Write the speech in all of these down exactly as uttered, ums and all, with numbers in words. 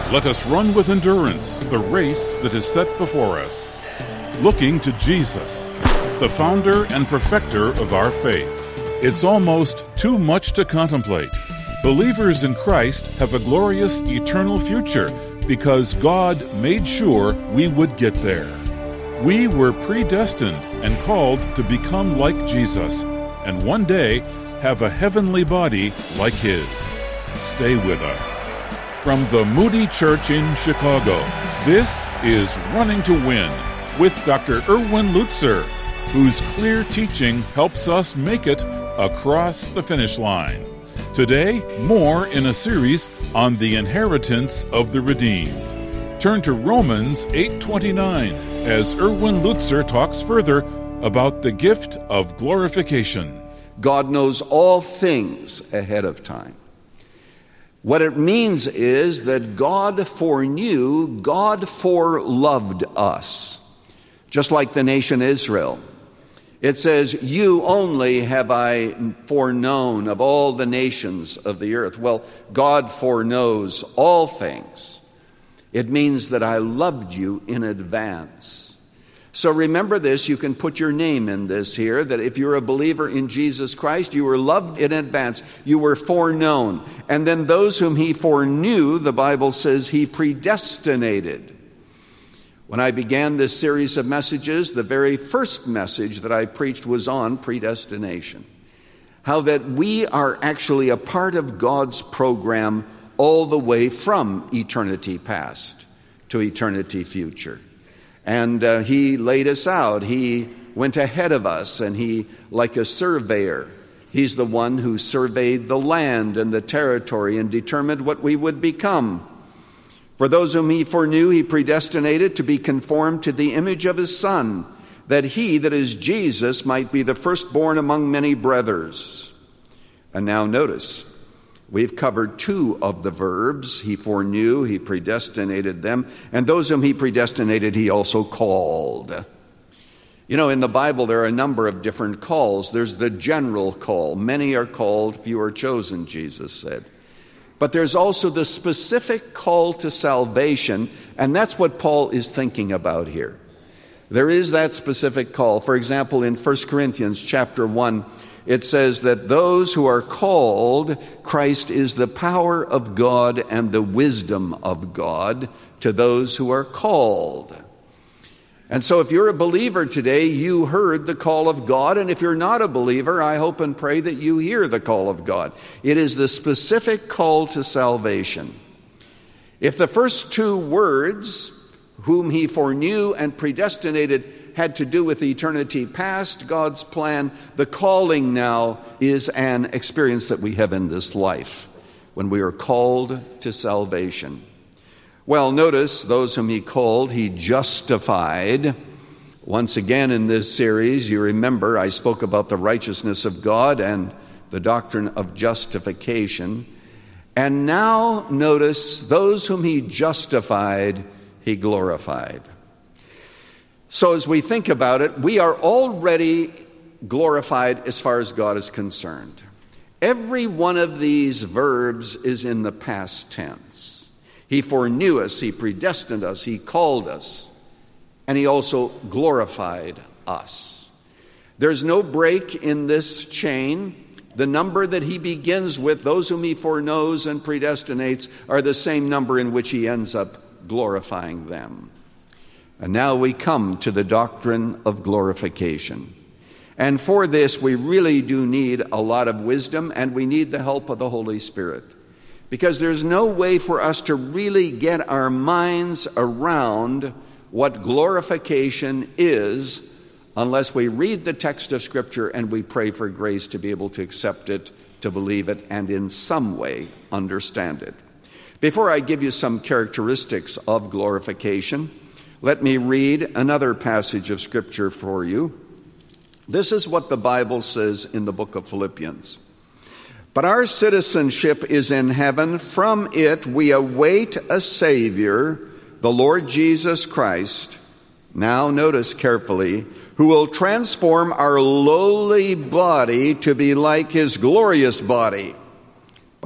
Let us run with endurance the race that is set before us, looking to Jesus, the founder and perfecter of our faith. It's almost too much to contemplate. Believers in Christ have a glorious eternal future because God made sure we would get there. We were predestined and called to become like Jesus, and one day have a heavenly body like His. Stay with us. From the Moody Church in Chicago, this is Running to Win with Doctor Erwin Lutzer, whose clear teaching helps us make it across the finish line. Today, more in a series on the inheritance of the redeemed. Turn to Romans eight twenty-nine as Erwin Lutzer talks further about the gift of glorification. God knows all things ahead of time. What it means is that God foreknew, God foreloved us, just like the nation Israel. It says, "You only have I foreknown of all the nations of the earth." Well, God foreknows all things. It means that I loved you in advance. So remember this, you can put your name in this here, that if you're a believer in Jesus Christ, you were loved in advance. You were foreknown. And then those whom He foreknew, the Bible says He predestinated. When I began this series of messages, the very first message that I preached was on predestination. How that we are actually a part of God's program all the way from eternity past to eternity future. And uh, He laid us out. He went ahead of us, and He, like a surveyor, He's the one who surveyed the land and the territory and determined what we would become. For those whom He foreknew, He predestinated to be conformed to the image of His Son, that He, that is Jesus, might be the firstborn among many brothers. And now notice, we've covered two of the verbs. He foreknew, He predestinated them, and those whom He predestinated, He also called. You know, in the Bible, there are a number of different calls. There's the general call. Many are called, few are chosen, Jesus said. But there's also the specific call to salvation, and that's what Paul is thinking about here. There is that specific call. For example, in First Corinthians chapter one, it says that those who are called, Christ is the power of God and the wisdom of God to those who are called. And so if you're a believer today, you heard the call of God. And if you're not a believer, I hope and pray that you hear the call of God. It is the specific call to salvation. If the first two words, whom He foreknew and predestinated, had to do with eternity past, God's plan, the calling now is an experience that we have in this life when we are called to salvation. Well, notice those whom He called, He justified. Once again in this series, you remember I spoke about the righteousness of God and the doctrine of justification. And now notice those whom He justified, He glorified. So as we think about it, we are already glorified as far as God is concerned. Every one of these verbs is in the past tense. He foreknew us, He predestined us, He called us, and He also glorified us. There's no break in this chain. The number that He begins with, those whom He foreknows and predestinates, are the same number in which He ends up glorifying them. And now we come to the doctrine of glorification. And for this, we really do need a lot of wisdom, and we need the help of the Holy Spirit. Because there's no way for us to really get our minds around what glorification is unless we read the text of Scripture and we pray for grace to be able to accept it, to believe it, and in some way understand it. Before I give you some characteristics of glorification, let me read another passage of Scripture for you. This is what the Bible says in the book of Philippians. But our citizenship is in heaven. From it we await a Savior, the Lord Jesus Christ. Now notice carefully, who will transform our lowly body to be like His glorious body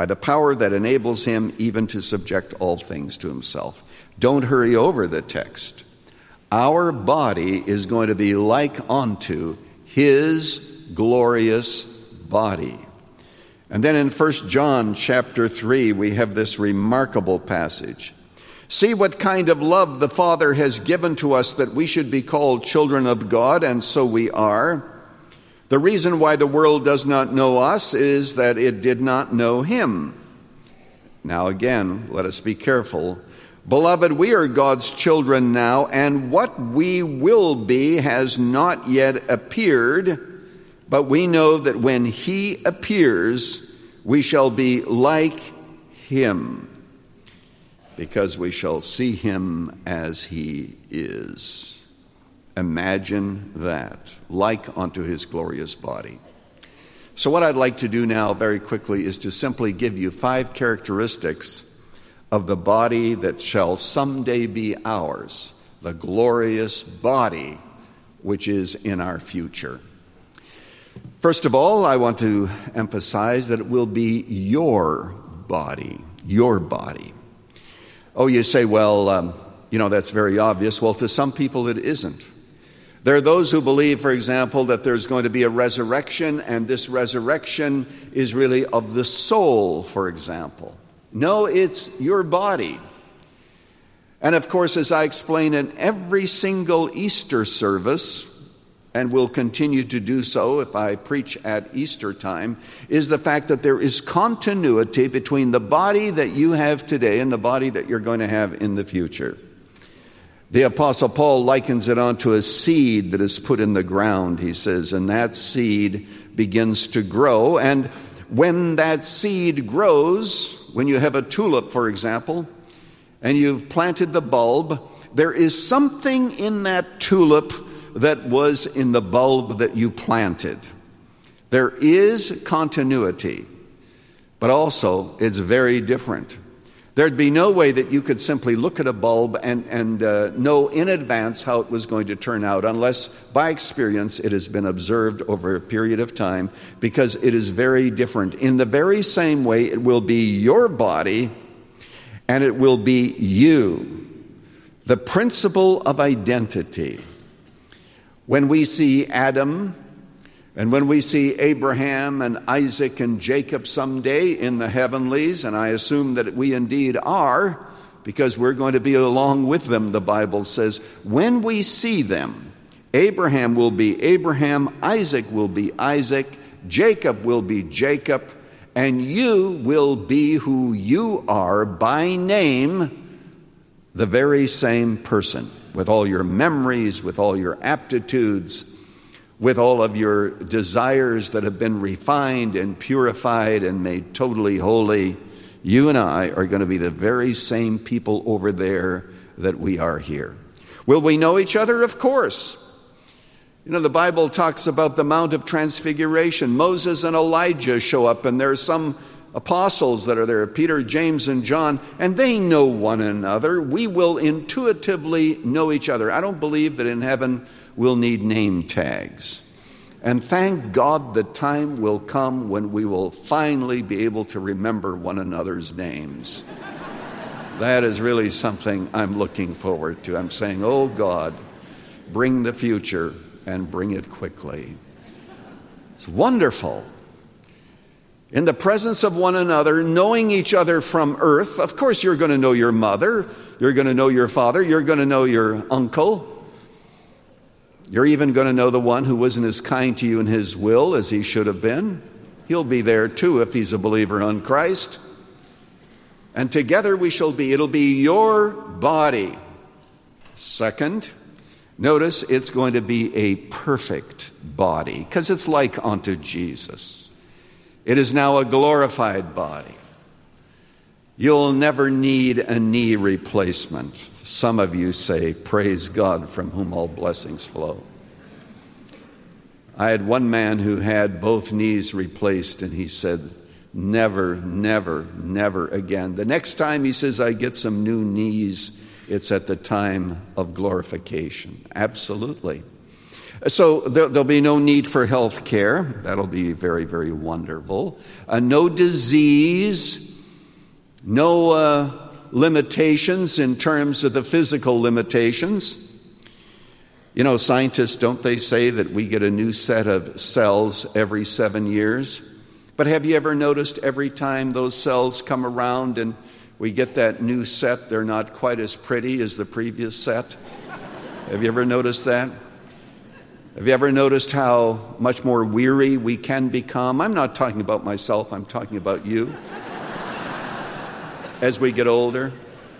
by the power that enables him even to subject all things to himself. Don't hurry over the text. Our body is going to be like unto his glorious body. And then in First John chapter three, we have this remarkable passage. See what kind of love the Father has given to us that we should be called children of God, and so we are. The reason why the world does not know us is that it did not know him. Now again, let us be careful. Beloved, we are God's children now, and what we will be has not yet appeared, but we know that when he appears, we shall be like him, because we shall see him as he is. Imagine that, like unto his glorious body. So what I'd like to do now very quickly is to simply give you five characteristics of the body that shall someday be ours, the glorious body which is in our future. First of all, I want to emphasize that it will be your body, your body. Oh, you say, well, um, you know, that's very obvious. Well, to some people it isn't. There are those who believe, for example, that there's going to be a resurrection, and this resurrection is really of the soul, for example. No, it's your body. And of course, as I explain in every single Easter service, and will continue to do so if I preach at Easter time, is the fact that there is continuity between the body that you have today and the body that you're going to have in the future. The Apostle Paul likens it onto a seed that is put in the ground, he says, and that seed begins to grow. And when that seed grows, when you have a tulip, for example, and you've planted the bulb, there is something in that tulip that was in the bulb that you planted. There is continuity, but also it's very different. There'd be no way that you could simply look at a bulb and, and uh, know in advance how it was going to turn out, unless by experience it has been observed over a period of time, because it is very different. In the very same way, it will be your body and it will be you. The principle of identity. When we see Adam, and when we see Abraham and Isaac and Jacob someday in the heavenlies, and I assume that we indeed are, because we're going to be along with them, the Bible says, when we see them, Abraham will be Abraham, Isaac will be Isaac, Jacob will be Jacob, and you will be who you are by name, the very same person, with all your memories, with all your aptitudes, with all of your desires that have been refined and purified and made totally holy. You and I are going to be the very same people over there that we are here. Will we know each other? Of course. You know, the Bible talks about the Mount of Transfiguration. Moses and Elijah show up, and there are some apostles that are there, Peter, James, and John, and they know one another. We will intuitively know each other. I don't believe that in heaven we'll need name tags. And thank God the time will come when we will finally be able to remember one another's names. That is really something I'm looking forward to. I'm saying, oh God, bring the future and bring it quickly. It's wonderful. In the presence of one another, knowing each other from earth. Of course, you're going to know your mother. You're going to know your father. You're going to know your uncle. You're even going to know the one who wasn't as kind to you in his will as he should have been. He'll be there too if he's a believer in Christ. And together we shall be. It'll be your body. Second, notice it's going to be a perfect body, because it's like unto Jesus. It is now a glorified body. You'll never need a knee replacement. Some of you say, praise God, from whom all blessings flow. I had one man who had both knees replaced, and he said, never, never, never again. The next time, he says, I get some new knees, it's at the time of glorification. Absolutely. So there, there'll be no need for health care. That'll be very, very wonderful. Uh, no disease, no uh, limitations in terms of the physical limitations. You know, scientists, don't they say that we get a new set of cells every seven years? But have you ever noticed every time those cells come around and we get that new set, they're not quite as pretty as the previous set? Have you ever noticed that? Have you ever noticed how much more weary we can become? I'm not talking about myself, I'm talking about you. As we get older.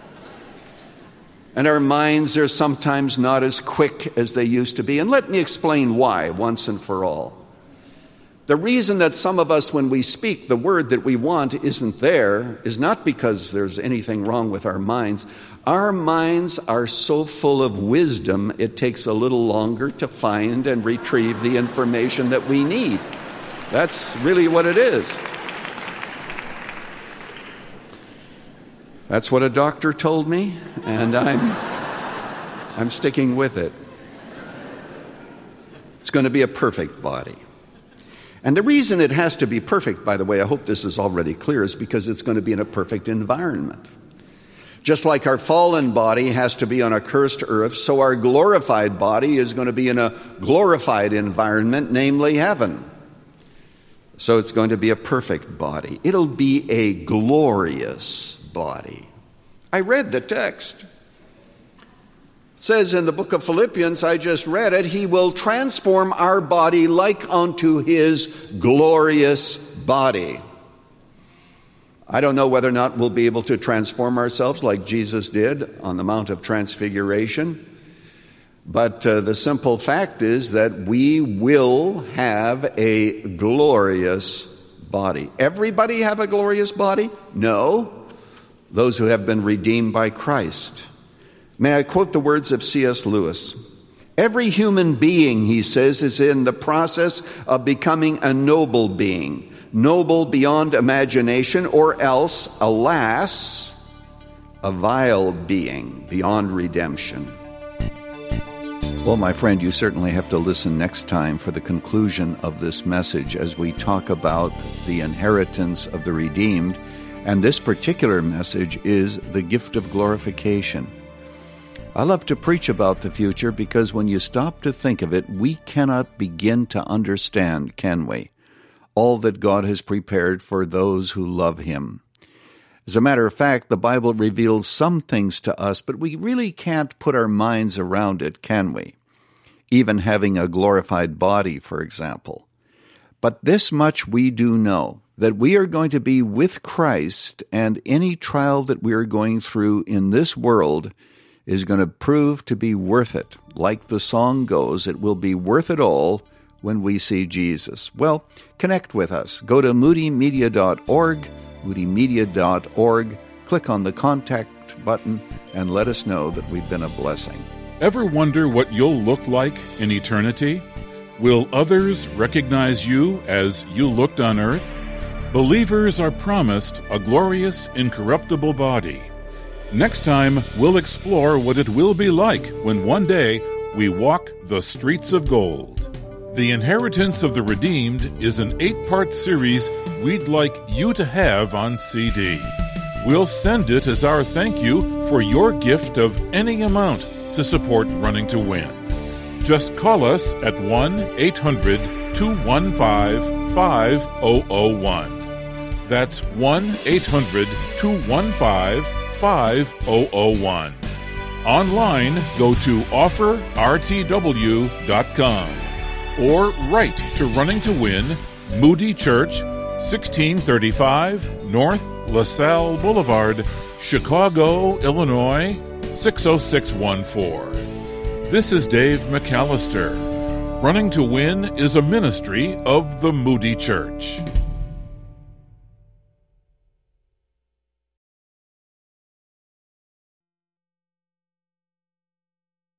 And our minds are sometimes not as quick as they used to be. And let me explain why, once and for all. The reason that some of us, when we speak, the word that we want isn't there is not because there's anything wrong with our minds. Our minds are so full of wisdom, it takes a little longer to find and retrieve the information that we need. That's really what it is. That's what a doctor told me, and I'm, I'm sticking with it. It's going to be a perfect body. And the reason it has to be perfect, by the way, I hope this is already clear, is because it's going to be in a perfect environment. Just like our fallen body has to be on a cursed earth, so our glorified body is going to be in a glorified environment, namely heaven. So it's going to be a perfect body. It'll be a glorious body. I read the text. It says in the book of Philippians, I just read it, he will transform our body like unto his glorious body. I don't know whether or not we'll be able to transform ourselves like Jesus did on the Mount of Transfiguration. But uh, the simple fact is that we will have a glorious body. Everybody have a glorious body? No. Those who have been redeemed by Christ. May I quote the words of C S Lewis? Every human being, he says, is in the process of becoming a noble being. Noble beyond imagination, or else, alas, a vile being beyond redemption. Well, my friend, you certainly have to listen next time for the conclusion of this message as we talk about the inheritance of the redeemed. And this particular message is the gift of glorification. I love to preach about the future because when you stop to think of it, we cannot begin to understand, can we? All that God has prepared for those who love Him. As a matter of fact, the Bible reveals some things to us, but we really can't put our minds around it, can we? Even having a glorified body, for example. But this much we do know, that we are going to be with Christ, and any trial that we are going through in this world is going to prove to be worth it. Like the song goes, it will be worth it all when we see Jesus. Well, connect with us. Go to moody media dot org, moody media dot org, click on the contact button, and let us know that we've been a blessing. Ever wonder what you'll look like in eternity? Will others recognize you as you looked on earth? Believers are promised a glorious, incorruptible body. Next time, we'll explore what it will be like when one day we walk the streets of gold. The Inheritance of the Redeemed is an eight-part series we'd like you to have on C D. We'll send it as our thank you for your gift of any amount to support Running to Win. Just call us at one eight hundred two one five five zero zero one. That's one eight hundred two one five five zero zero one. Online, go to offer r t w dot com or write to Running to Win, Moody Church, sixteen thirty-five North LaSalle Boulevard, Chicago, Illinois, six oh six one four. This is Dave McAllister. Running to Win is a ministry of the Moody Church.